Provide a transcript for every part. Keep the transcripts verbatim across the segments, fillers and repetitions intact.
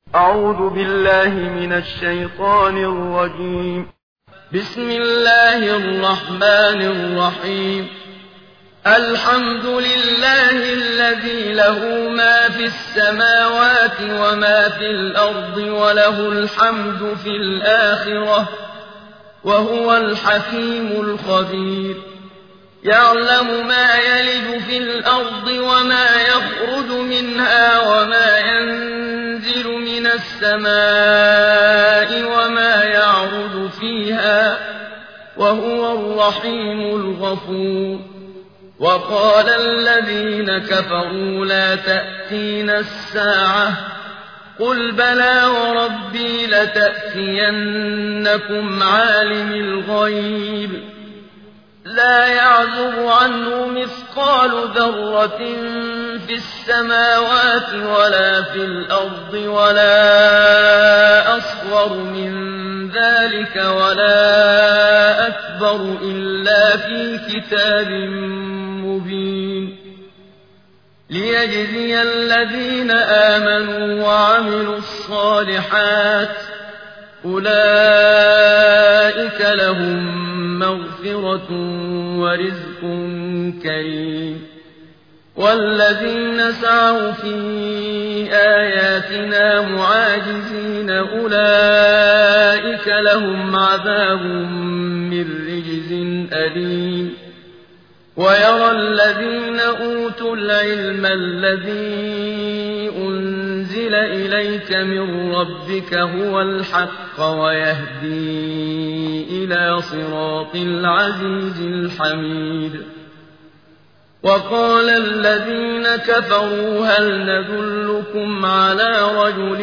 أعوذ بالله من الشيطان الرجيم. بسم الله الرحمن الرحيم. الحمد لله الذي له ما في السماوات وما في الأرض وله الحمد في الآخرة وهو الحكيم الخبير. يعلم ما يلج في الأرض وما يخرج منها وما ينزل من السماء وما يعرج فيها وهو الرحيم الغفور. وقال الذين كفروا لا تأتينا الساعة قل بلى وربي لتأتينكم عالم الغيب لا يعزب عنه مثقال ذرة في السماوات ولا في الأرض ولا أصغر من ذلك ولا أكبر إلا في كتاب مبين ليجزي الذين آمنوا وعملوا الصالحات أولئك لهم مغفرة ورزق كريم. والذين سعوا في آياتنا معاجزين أولئك لهم عذاب من رجز أليم. ويرى الذين أوتوا العلم الذي أنزل إليك من ربك هو الحق ويهدي إلى صراط العزيز الحميد. وقال الذين كفروا هل ندلكم على رجل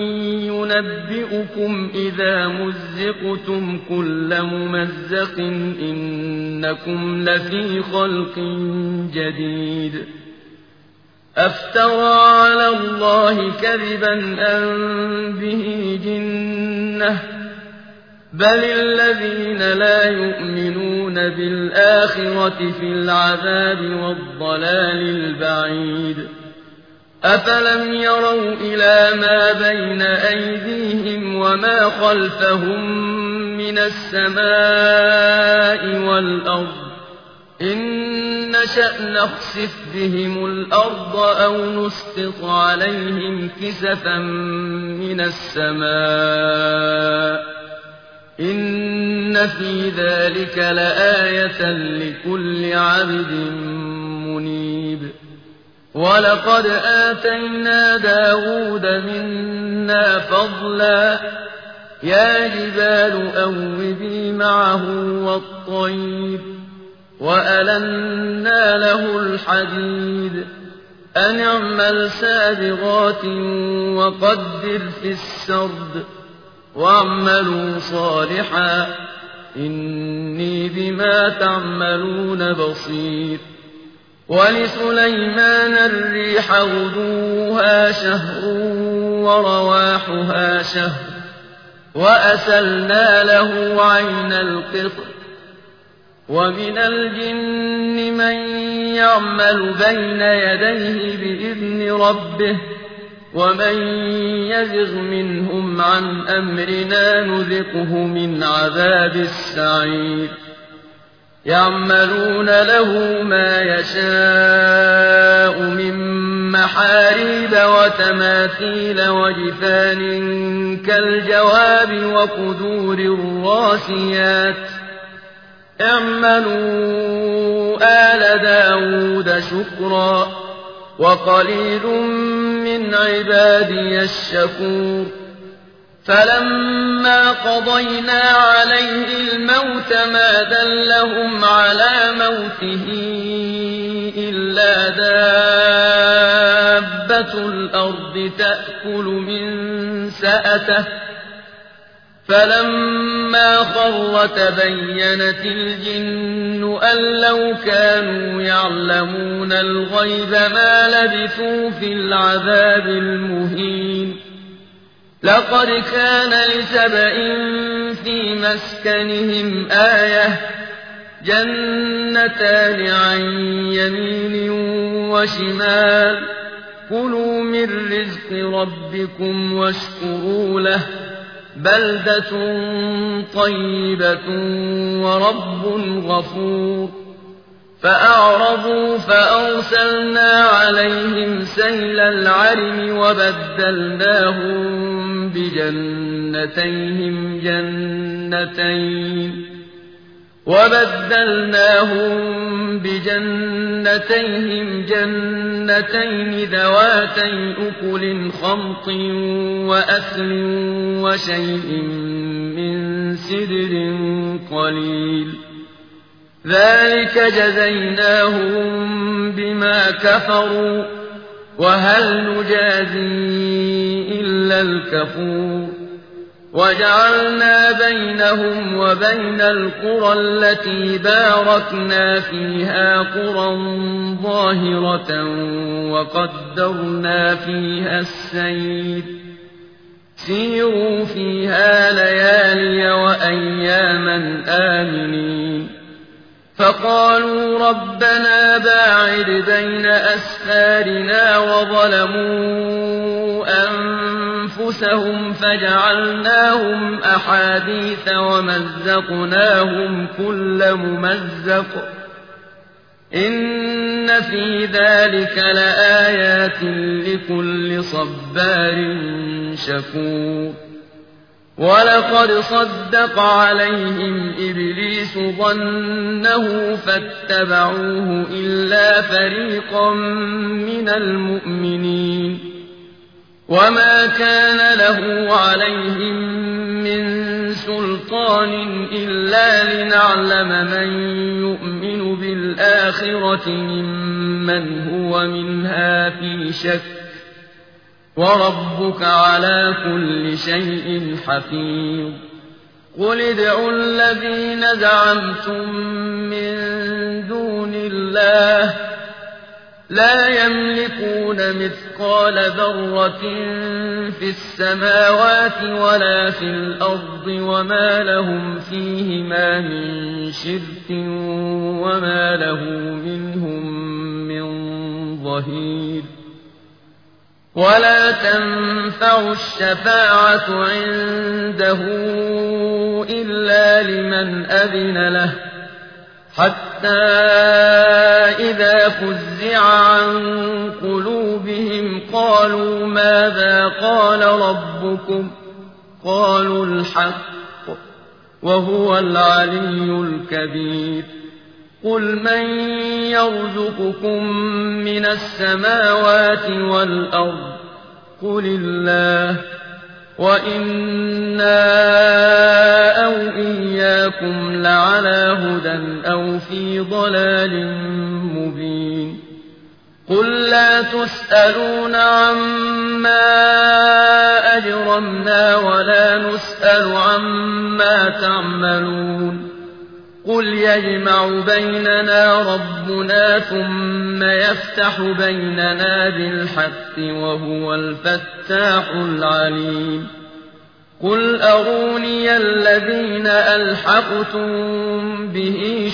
ينبئكم إذا مزقتم كل ممزق إنكم لفي خلق جديد. أفترى على الله كذبا أم به جنة بل الذين لا يؤمنون بالآخرة في العذاب والضلال البعيد. أفلم يروا إلى ما بين أيديهم وما خلفهم من السماء والأرض إن نشأ نخسف بهم الأرض أو نسقط عليهم كسفا من السماء إن في ذلك لآية لكل عبد منيب. ولقد آتينا داود منا فضلا يا جبال أوبي معه والطير وألنا له الحديد أن اعمل سابغات وقدر في السرد واعملوا صالحا إني بما تعملون بصير. ولسليمان الريح غدوها شهر ورواحها شهر وأسلنا له عين القطر. ومن الجن من يعمل بين يديه بإذن ربه ومن يزغ منهم عن أمرنا نذقه من عذاب السعير. يعملون له ما يشاء من محاريب وتماثيل وجفان كالجواب وقدور الراسيات اعملوا آل داود شكرا وقليل من عبادي الشكور. فلما قضينا عليه الموت ما دلهم على موته إلا دابة الأرض تأكل من سأته فلما خر تبينت الجن أن لو كانوا يعلمون الغيب ما لبثوا في العذاب المهين. لقد كان لسبإ في مسكنهم آية جنتان عن يمين وشمال كلوا من رزق ربكم واشكروا له بلدة طيبة ورب غفور فأعرضوا فأرسلنا عليهم سيل العرم وبدلناهم بجنتيهم جنتين وبدلناهم بجنتيهم جنتين ذواتي أكل خمط وأثل وشيء من سدر قليل ذلك جزيناهم بما كفروا وهل نجازي إلا الكفور وجعلنا بينهم وبين القرى التي باركنا فيها قرى ظاهرة وقدرنا فيها السير سيروا فيها ليالي وأياما آمنين فقالوا ربنا باعد بين أسفارنا وظلموا أنفسهم فجعلناهم أحاديث ومزقناهم كل ممزق إن في ذلك لآيات لكل صبار شكور ولقد صدق عليهم إبليس ظنه فاتبعوه إلا فريقا من المؤمنين وما كان له عليهم من سلطان إلا لنعلم من يؤمن بالآخرة ممن هو منها في شك وربك على كل شيء حفيظ قل ادعوا الذين زعمتم من دون الله لا يملكون مثقال ذرة في السماوات ولا في الأرض وما لهم فيهما من شرك وما له منهم من ظهير ولا تنفع الشفاعة عنده إلا لمن أذن له حتى إذا فزع عن قلوبهم قالوا ماذا قال ربكم قالوا الحق وهو العلي الكبير قل من يرزقكم من السماوات والأرض قل الله وإنا أو إياكم لعلى هدى أو في ضلال مبين قل لا تسألون عما أجرمنا ولا نسأل عما تعملون قل يجمع بيننا ربنا ثم يفتح بيننا بالحق وهو الفتاح العليم قل أروني الذين ألحقتم به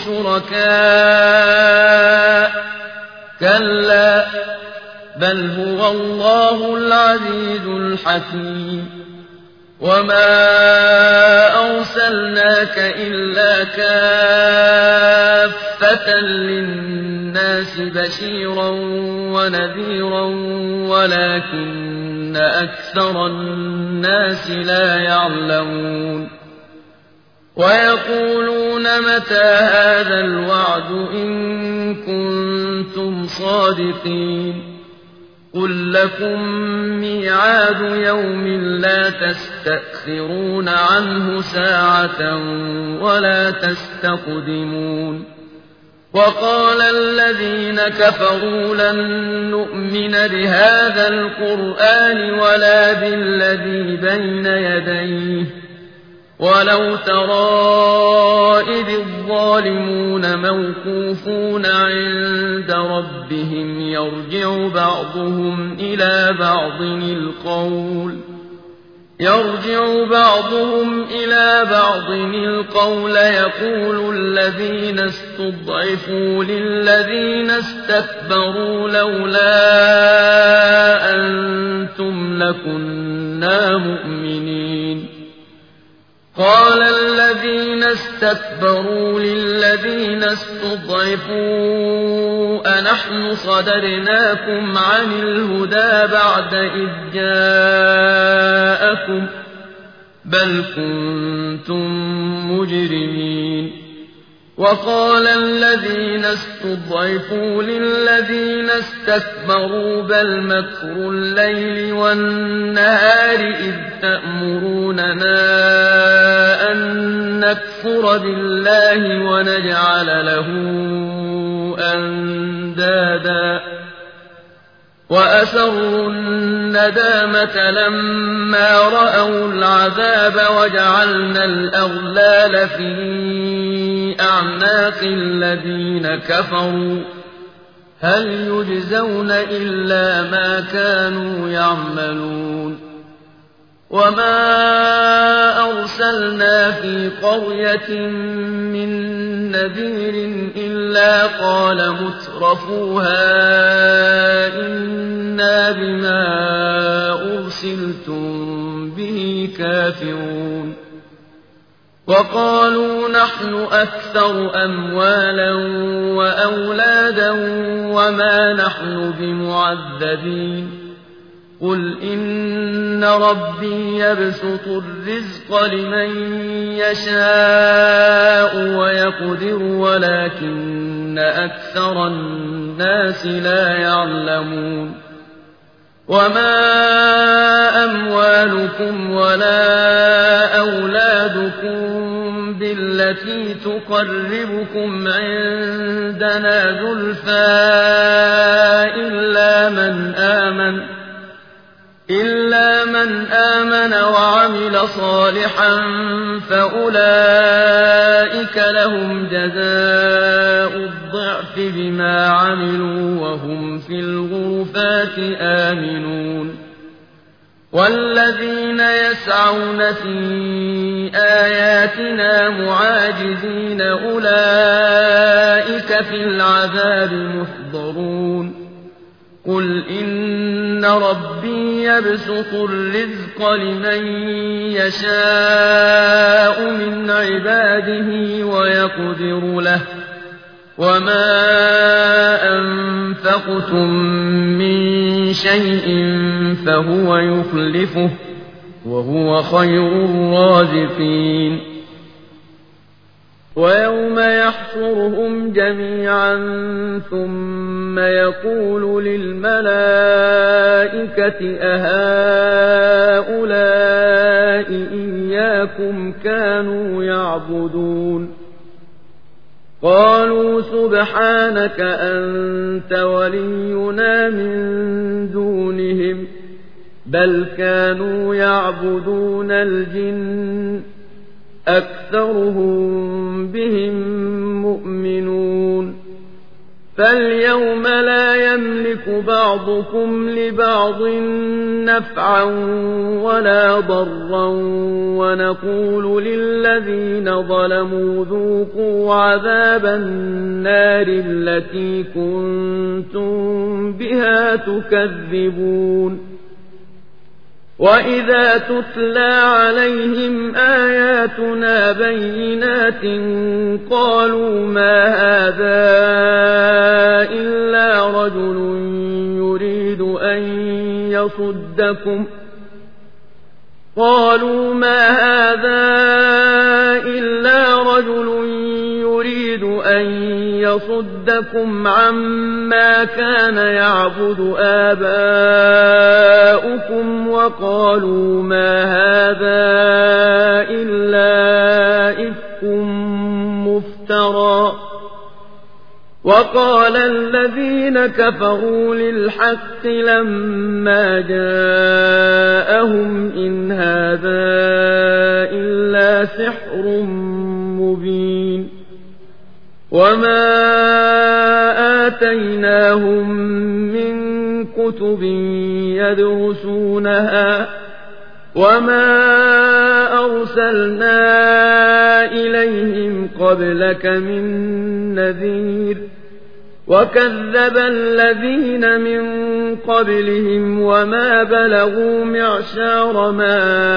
شركاء كلا بل هو الله العزيز الحكيم وما أرسلناك إلا كافة للناس بشيرا ونذيرا ولكن أكثر الناس لا يعلمون ويقولون متى هذا الوعد إن كنتم صادقين قل لكم ميعاد يوم لا تستأخرون عنه ساعة ولا تستقدمون وقال الذين كفروا لن نؤمن بهذا القرآن ولا بالذي بين يديه ولو ترى إذ الظالمون موقوفون عند ربهم يرجع بعضهم إلى بعض القول يرجع بعضهم إلى بعض القول يقول الذين استضعفوا للذين استكبروا لولا أنتم لكنا مؤمنين قال الذين استكبروا للذين استضعفوا أنحن صدرناكم عن الهدى بعد إذ جاءكم بل كنتم مجرمين وقال الذين استضعفوا للذين استكبروا بل مكر الليل والنهار إذ تأمروننا أن نكفر بالله ونجعل له أندادا وأسروا الندامة لما رأوا العذاب وجعلنا الأغلال في أعناق الذين كفروا هل يجزون إلا ما كانوا يعملون وما أرسلنا في قرية من نذير إلا قال مترفوها إنا بما أرسلتم به كافرون وقالوا نحن أكثر أموالا وأولادا وما نحن بمعذبين قل إن ربي يبسط الرزق لمن يشاء ويقدر ولكن أكثر الناس لا يعلمون وما أموالكم ولا أولادكم بالتي تقربكم عندنا زلفى إلا من آمن إلا من آمن وعمل صالحا فأولئك لهم جزاء الضعف بما عملوا وهم في الغرفات آمنون والذين يسعون في آياتنا معاجزين أولئك في العذاب محضرون قل إن ربي يبسط الرزق لمن يشاء من عباده ويقدر له وما أنفقتم من شيء فهو يخلفه وهو خير الرازقين ويوم يحشرهم جميعا ثم يقول للملائكة أهؤلاء إياكم كانوا يعبدون قالوا سبحانك أنت ولينا من دونهم بل كانوا يعبدون الجن أكثرهم بهم مؤمنون فاليوم لا يملك بعضكم لبعض نفعا ولا ضرا ونقول للذين ظلموا ذوقوا عذاب النار التي كنتم بها تكذبون وإذا تتلى عليهم آياتنا بينات قالوا ما هذا إلا رجل يريد أن يصدكم قالوا ما هذا إلا رجل يريد أن يصدكم عما كان يعبد آباؤكم وقالوا ما هذا إلا إفك مفترى وقال الذين كفروا للحق لما جاءهم إن هذا إلا سحر مبين وما آتيناهم من كتب يدرسونها وما أرسلنا إليهم قبلك من نذير وكذب الذين من قبلهم وما بلغوا معشار ما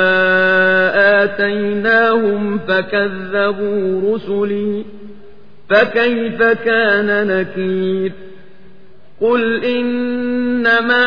آتيناهم فكذبوا رسلي فكيف كان نكير قل إنما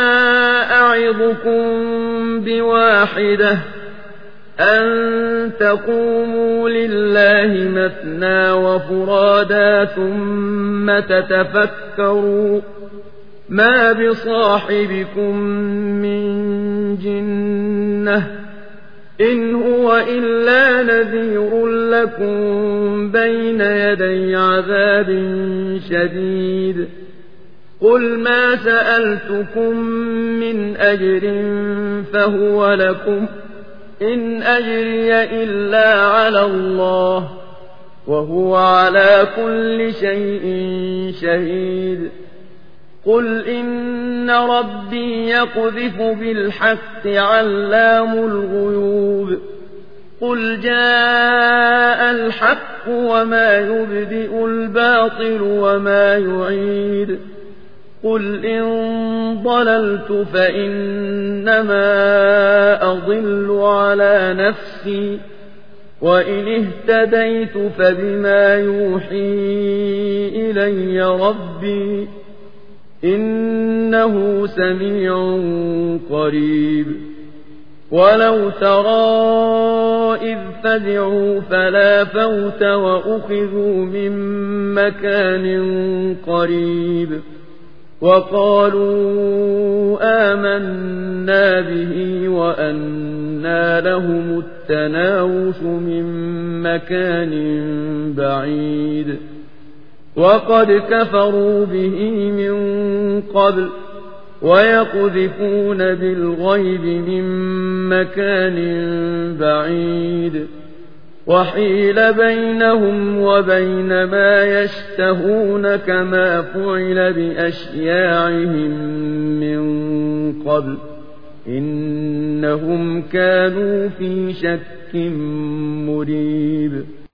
أعظكم بواحدة أن تقوموا لله مثنى وفرادا ثم تتفكروا ما بصاحبكم من جنة إن هو إلا نذير لكم بين يدي عذاب شديد قل ما سألتكم من أجر فهو لكم إن أجري إلا على الله وهو على كل شيء شهيد قل إن ربي يقذف بالحق علام الغيوب قل جاء الحق وما يبدئ الباطل وما يعيد قل إن ضللت فإنما أضل على نفسي وإن اهتديت فبما يوحي إلي ربي إنه سميع قريب ولو ترى إذ فزعوا فلا فوت وأخذوا من مكان قريب وقالوا آمنا به وأنى لهم التناوش من مكان بعيد وقد كفروا به من قبل ويقذفون بالغيب من مكان بعيد وحيل بينهم وبين ما يشتهون كما فعل بأشياعهم من قبل إنهم كانوا في شك مريب